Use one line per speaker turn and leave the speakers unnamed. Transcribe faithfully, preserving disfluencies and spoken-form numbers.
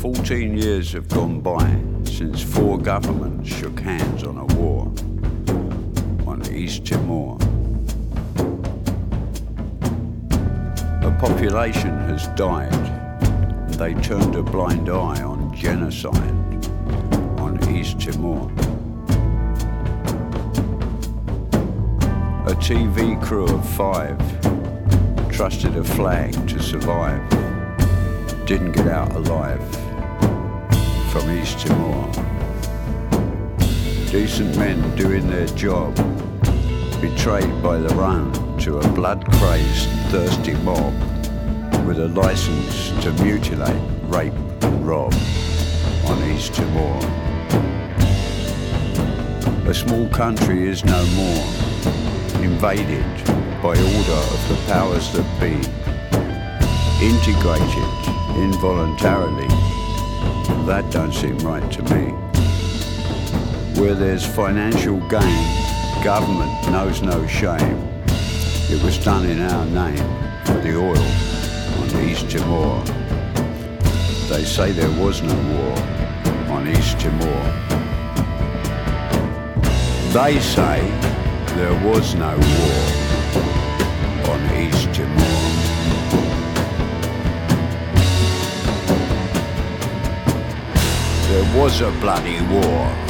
Fourteen years have gone by since four governments shook hands on a war on East Timor. A population has died, and they turned a blind eye on genocide on East Timor. A T V crew of five trusted a flag to survive, didn't get out alive from East Timor. Decent men doing their job, betrayed by their own to a blood-crazed, thirsty mob with a license to mutilate, rape and rob on East Timor. A small country is no more, invaded by order of the powers that be, integrated involuntarily. That don't seem right to me. Where there's financial gain, government knows no shame. It was done in our name for the oil on East Timor. They say there was no war on East Timor. They say there was no war on East Timor. There was a bloody war